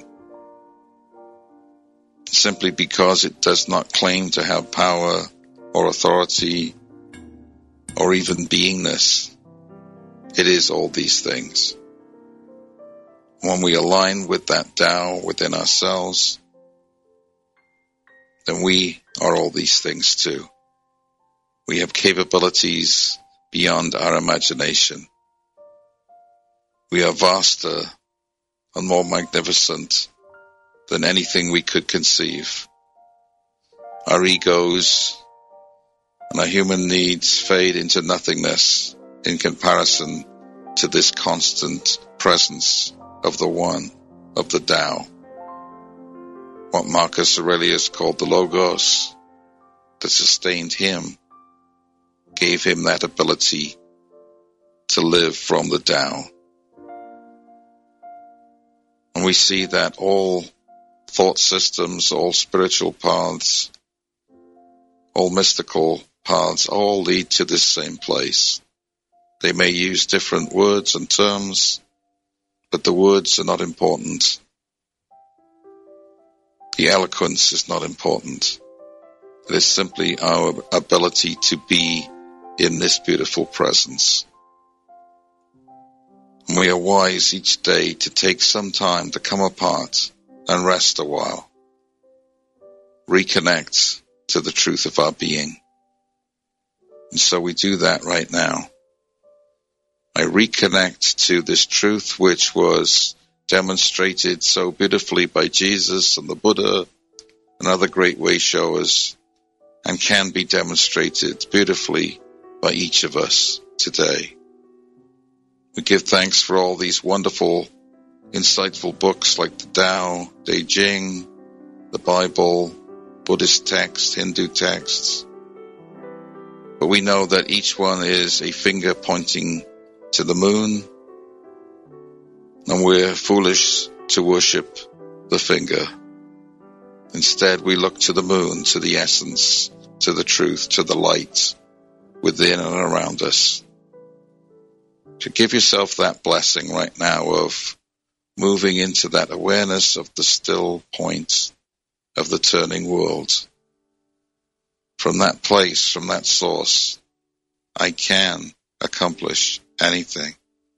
Simply because it does not claim to have power or authority or even beingness. It is all these things. When we align with that Tao within ourselves, then we are all these things too. We have capabilities beyond our imagination. We are vaster and more magnificent than anything we could conceive. Our egos and our human needs fade into nothingness in comparison to this constant presence of the One, of the Tao. What Marcus Aurelius called the Logos, that sustained him, gave him that ability to live from the Tao. And we see that all thought systems, all spiritual paths, all mystical paths, all lead to this same place. They may use different words and terms, but the words are not important. The eloquence is not important. It is simply our ability to be in this beautiful presence. And we are wise each day to take some time to come apart and rest a while. Reconnect to the truth of our being. And so we do that right now. I reconnect to this truth which was demonstrated so beautifully by Jesus and the Buddha and other great way showers, and can be demonstrated beautifully by each of us today. We give thanks for all these wonderful, insightful books like the Tao, De Jing, the Bible, Buddhist texts, Hindu texts. But we know that each one is a finger pointing to the moon, and we're foolish to worship the finger. Instead, we look to the moon, to the essence, to the truth, to the light within and around us. To give yourself that blessing right now of moving into that awareness of the still point of the turning world. From that place, from that source, I can accomplish anything.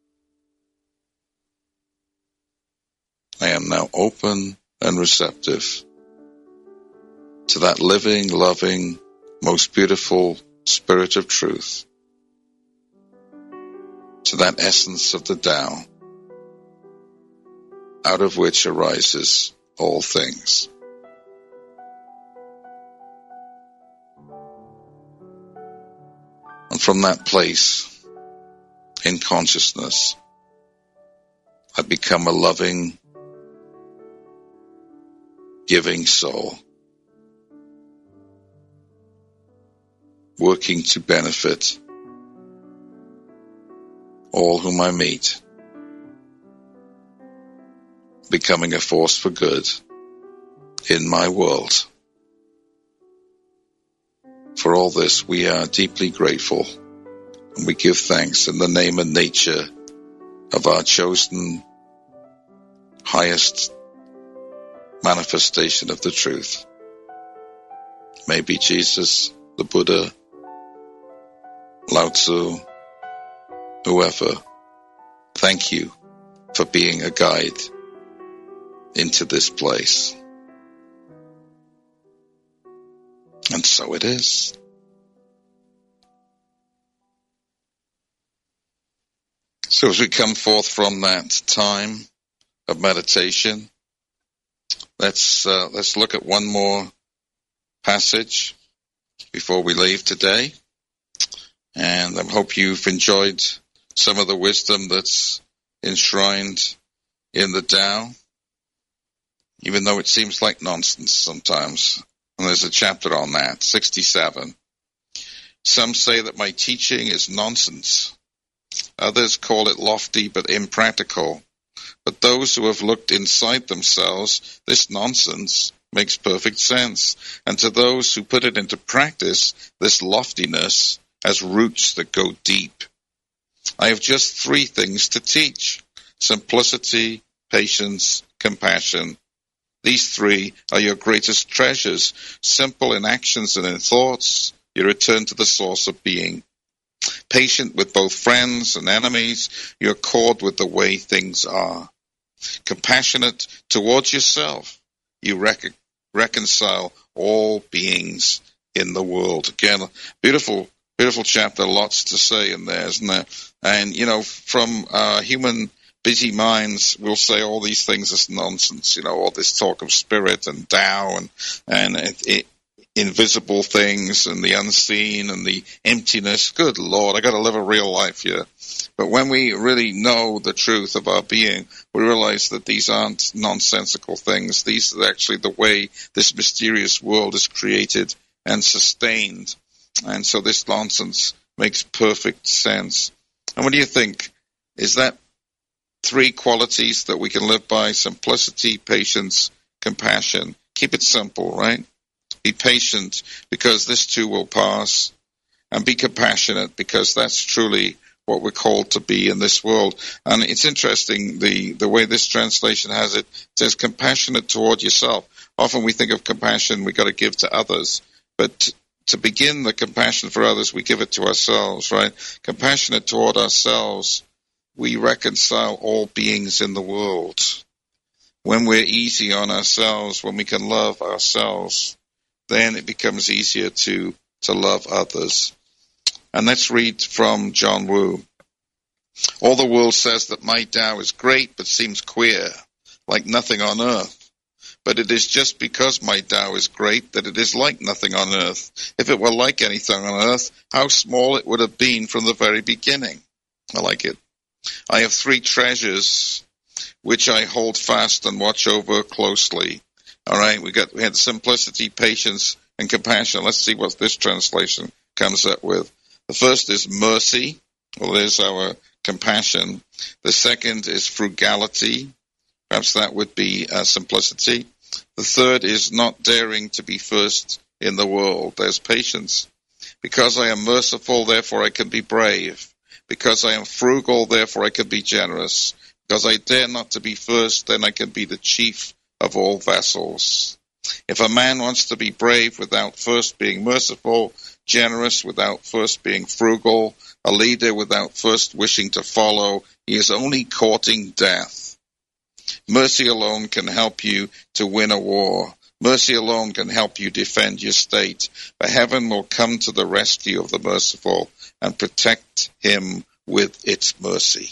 I am now open and receptive to that living, loving, most beautiful spirit of truth, to that essence of the Tao, out of which arises all things. And from that place, in consciousness, I become a loving, giving soul, working to benefit all whom I meet, becoming a force for good in my world. For all this, we are deeply grateful, and we give thanks in the name and nature of our chosen, highest manifestation of the truth. Maybe Jesus, the Buddha, Lao Tzu, whoever, thank you for being a guide into this place. And so it is. So as we come forth from that time of meditation, let's uh, let's look at one more passage before we leave today. And I hope you've enjoyed some of the wisdom that's enshrined in the Tao, even though it seems like nonsense sometimes. And there's a chapter on that, sixty-seven. Some say that my teaching is nonsense. Others call it lofty but impractical. But those who have looked inside themselves, this nonsense makes perfect sense. And to those who put it into practice, this loftiness has roots that go deep. I have just three things to teach: simplicity, patience, compassion. These three are your greatest treasures, simple in actions and in thoughts. You return to the source of being. patient with both friends and enemies. You accord with the way things are. Compassionate towards yourself. You rec- reconcile all beings in the world. Again, beautiful, beautiful chapter. Lots to say in there, isn't there? And, you know, from uh, human busy minds, we'll say all these things as nonsense. You know, all this talk of spirit and Tao and, and it, it, invisible things and the unseen and the emptiness. Good Lord, I got to live a real life here. But when we really know the truth of our being, we realize that these aren't nonsensical things. These are actually the way this mysterious world is created and sustained. And so this nonsense makes perfect sense. And what do you think? Is that three qualities that we can live by? Simplicity, patience, compassion. Keep it simple, right? Be patient because this too will pass. And be compassionate because that's truly what we're called to be in this world. And it's interesting, the, the way this translation has it, it says compassionate toward yourself. Often we think of compassion, we got to give to others. But to begin the compassion for others, we give it to ourselves, right? Compassionate toward ourselves, we reconcile all beings in the world. When we're easy on ourselves, when we can love ourselves, then it becomes easier to, to love others. And let's read from John Woo. All the world says that my Tao is great, but seems queer, like nothing on earth. But it is just because my Tao is great that it is like nothing on earth. If it were like anything on earth, how small it would have been from the very beginning. I like it. I have three treasures which I hold fast and watch over closely. All right, we got we had simplicity, patience, and compassion. Let's see what this translation comes up with. The first is mercy. Well, it is our compassion. The second is frugality. Perhaps that would be uh, simplicity. The third is not daring to be first in the world. There's patience. Because I am merciful, therefore I can be brave. Because I am frugal, therefore I can be generous. Because I dare not to be first, then I can be the chief of all vessels. If a man wants to be brave without first being merciful, generous without first being frugal, a leader without first wishing to follow, he is only courting death. Mercy alone can help you to win a war. Mercy alone can help you defend your state. But heaven will come to the rescue of the merciful and protect him with its mercy.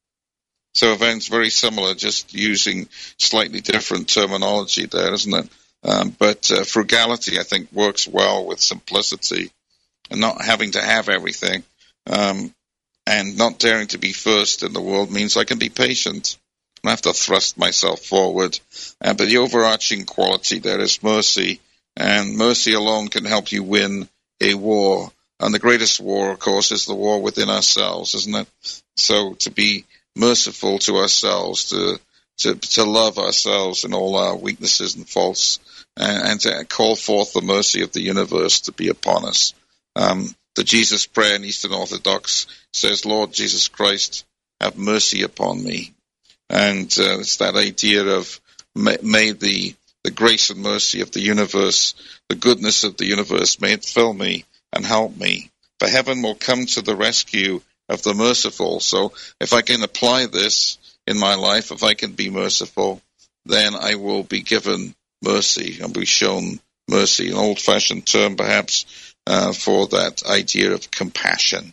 So events very similar, just using slightly different terminology there, isn't it? Um, but uh, frugality, I think, works well with simplicity and not having to have everything. Um, and not daring to be first in the world means I can be patient. I have to thrust myself forward. Uh, but the overarching quality there is mercy, and mercy alone can help you win a war. And the greatest war, of course, is the war within ourselves, isn't it? So to be merciful to ourselves, to to, to love ourselves in all our weaknesses and faults, and, and to call forth the mercy of the universe to be upon us. Um, the Jesus prayer in Eastern Orthodox says, Lord Jesus Christ, have mercy upon me. And uh, it's that idea of may, may the, the grace and mercy of the universe, the goodness of the universe, may it fill me and help me. For heaven will come to the rescue of the merciful. So if I can apply this in my life, if I can be merciful, then I will be given mercy and be shown mercy, an old-fashioned term perhaps uh, for that idea of compassion.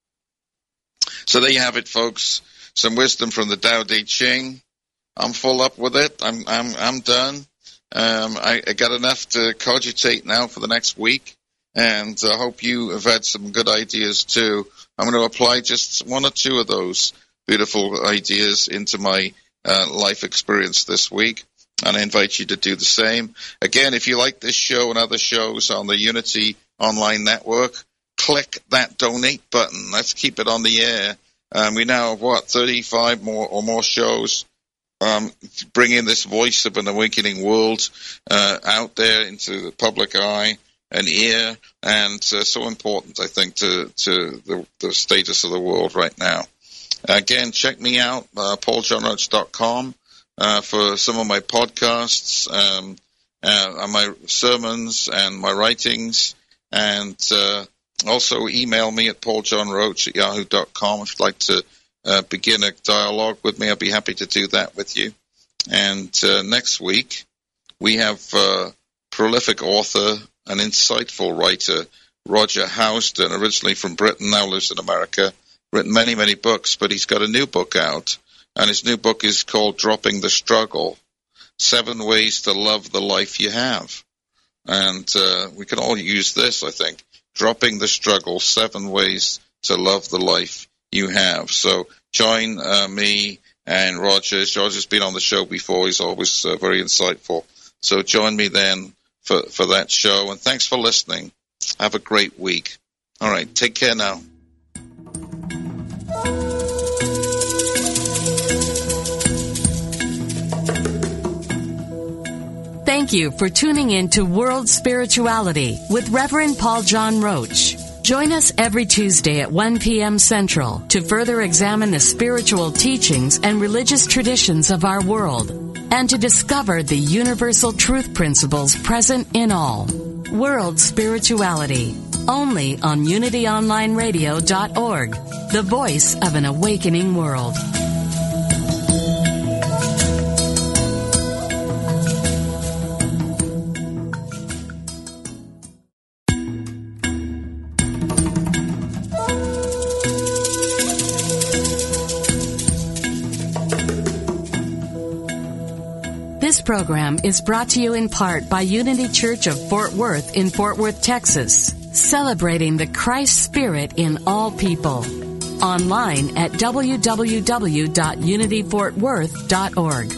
So there you have it, folks. Some wisdom from the Tao Te Ching. I'm full up with it. I'm I'm I'm done. Um, I, I got enough to cogitate now for the next week, and I hope you have had some good ideas too. I'm going to apply just one or two of those beautiful ideas into my uh, life experience this week, and I invite you to do the same. Again, if you like this show and other shows on the Unity Online Network, click that donate button. Let's keep it on the air. Um, we now have, what, thirty-five more or more shows um, bringing this voice of an awakening world uh, out there into the public eye and ear, and uh, so important, I think, to, to the, the status of the world right now. Again, check me out, uh, paul john roach dot com, uh, for some of my podcasts, um, uh, and my sermons and my writings, and uh, Also, email me at paul john roach at yahoo dot com if you'd like to uh, begin a dialogue with me. I'll be happy to do that with you. And uh, next week, we have uh, prolific author and insightful writer Roger Houston, originally from Britain, now lives in America, written many, many books, but he's got a new book out, and his new book is called Dropping the Struggle, Seven Ways to Love the Life You Have. And uh, we can all use this, I think. Dropping the Struggle, Seven Ways to Love the Life You Have. So join uh, me and Roger. Roger's been on the show before. He's always uh, very insightful. So join me then for, for that show. And thanks for listening. Have a great week. All right, take care now. Thank you for tuning in to World Spirituality with Reverend Paul John Roach. Join us every Tuesday at one p.m. Central to further examine the spiritual teachings and religious traditions of our world and to discover the universal truth principles present in all. World Spirituality, only on unity online radio dot org, the voice of an awakening world. This program is brought to you in part by Unity Church of Fort Worth in Fort Worth, Texas, celebrating the Christ Spirit in all people. Online at w w w dot unity fort worth dot org.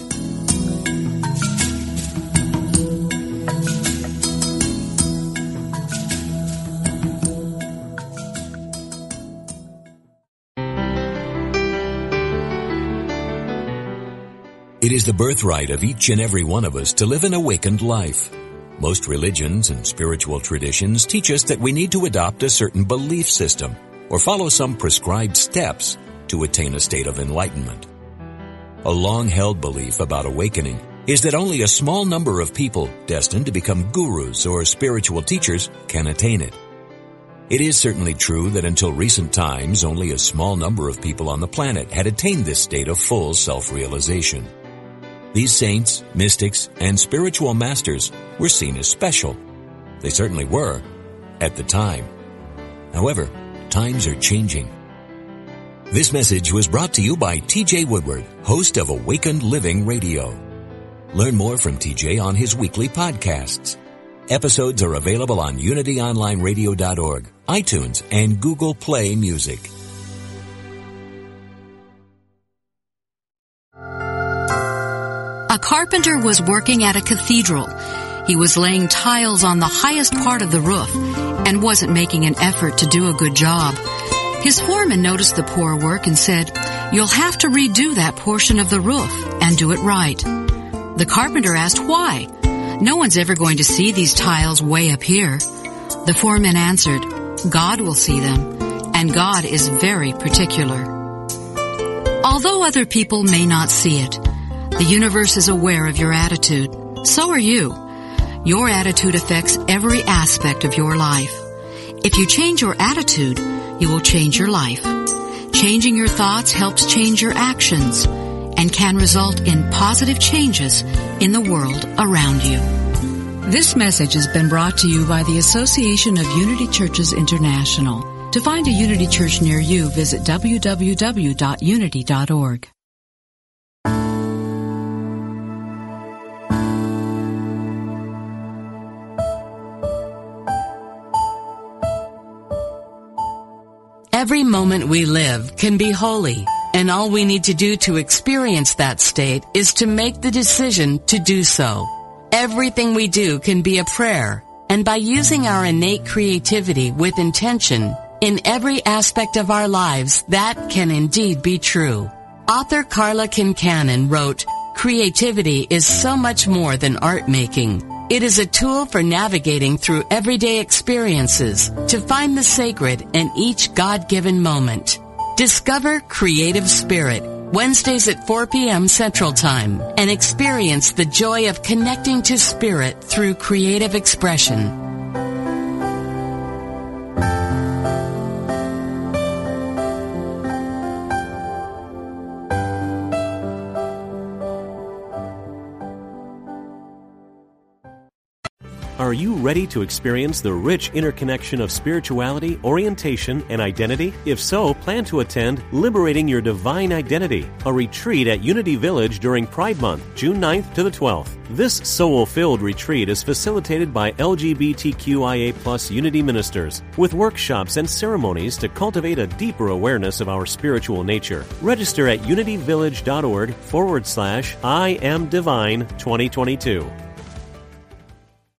It is the birthright of each and every one of us to live an awakened life. Most religions and spiritual traditions teach us that we need to adopt a certain belief system or follow some prescribed steps to attain a state of enlightenment. A long-held belief about awakening is that only a small number of people destined to become gurus or spiritual teachers can attain it. It is certainly true that until recent times, only a small number of people on the planet had attained this state of full self-realization. These saints, mystics, and spiritual masters were seen as special. They certainly were, at the time. However, times are changing. This message was brought to you by T J Woodward, host of Awakened Living Radio. Learn more from T J on his weekly podcasts. Episodes are available on unity online radio dot org, iTunes, and Google Play Music. A carpenter was working at a cathedral. He was laying tiles on the highest part of the roof and wasn't making an effort to do a good job. His foreman noticed the poor work and said, "You'll have to redo that portion of the roof and do it right." The carpenter asked why. "No one's ever going to see these tiles way up here." The foreman answered, "God will see them, and God is very particular." Although other people may not see it, the universe is aware of your attitude. So are you. Your attitude affects every aspect of your life. If you change your attitude, you will change your life. Changing your thoughts helps change your actions and can result in positive changes in the world around you. This message has been brought to you by the Association of Unity Churches International. To find a Unity Church near you, visit w w w dot unity dot org. Every moment we live can be holy, and all we need to do to experience that state is to make the decision to do so. Everything we do can be a prayer, and by using our innate creativity with intention in every aspect of our lives, that can indeed be true. Author Carla Kincannon wrote, "Creativity is so much more than art making. It is a tool for navigating through everyday experiences to find the sacred in each God-given moment." Discover Creative Spirit Wednesdays at four p.m. Central Time and experience the joy of connecting to Spirit through creative expression. you ready to experience the rich interconnection of spirituality, orientation, and identity? If so, plan to attend Liberating Your Divine Identity, a retreat at Unity Village during Pride Month, June ninth to the twelfth. This soul-filled retreat is facilitated by L G B T Q I A plus Unity ministers, with workshops and ceremonies to cultivate a deeper awareness of our spiritual nature. Register at unityvillage.org forward slash I am divine 2022.